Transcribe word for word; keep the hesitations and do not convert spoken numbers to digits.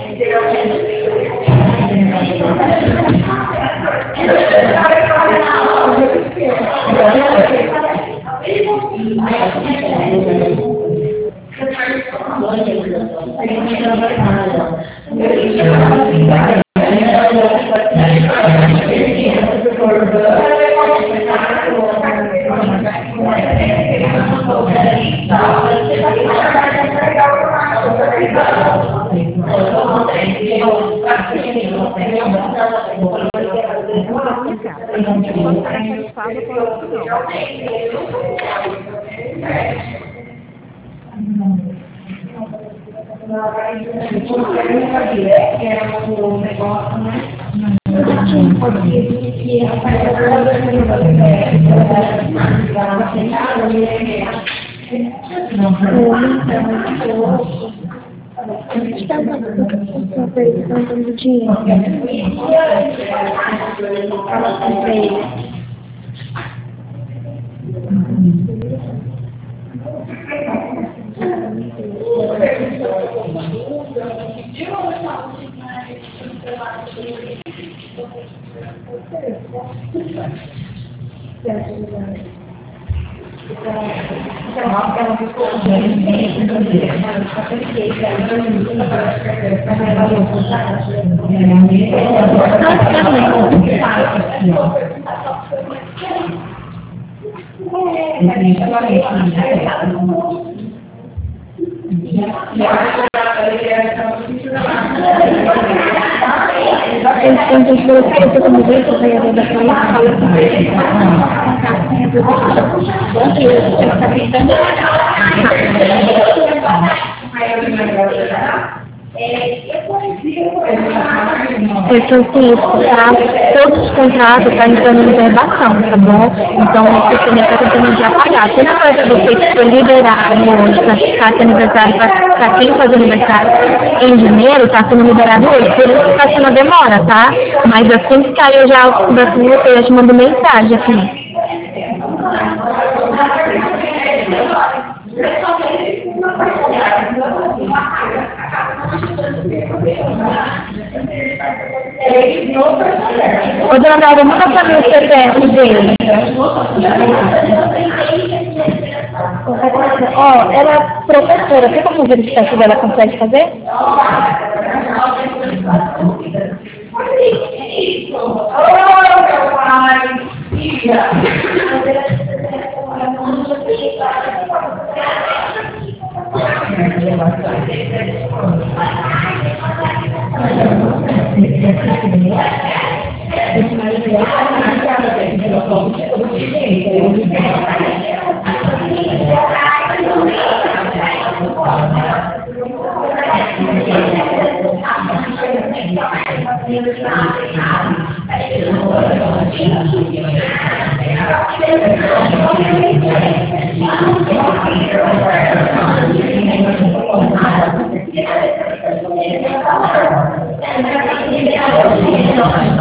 Porque assim, tá? Todos os contratos estão entrando em verbação, tá bom? Então o sistema está tentando de apagar. Se na hora de você for liberar hoje para ficar de aniversário, para quem faz aniversário em janeiro, está sendo liberado hoje. Por isso que está sendo a demora, tá? Mas assim que caiu já o cobertura, eu já te mando mensagem aqui. Ô, dona Dalva, manda pra mim o C P F dele. Ó, ela é professora. Tem como verificar se ela consegue fazer? Thank you.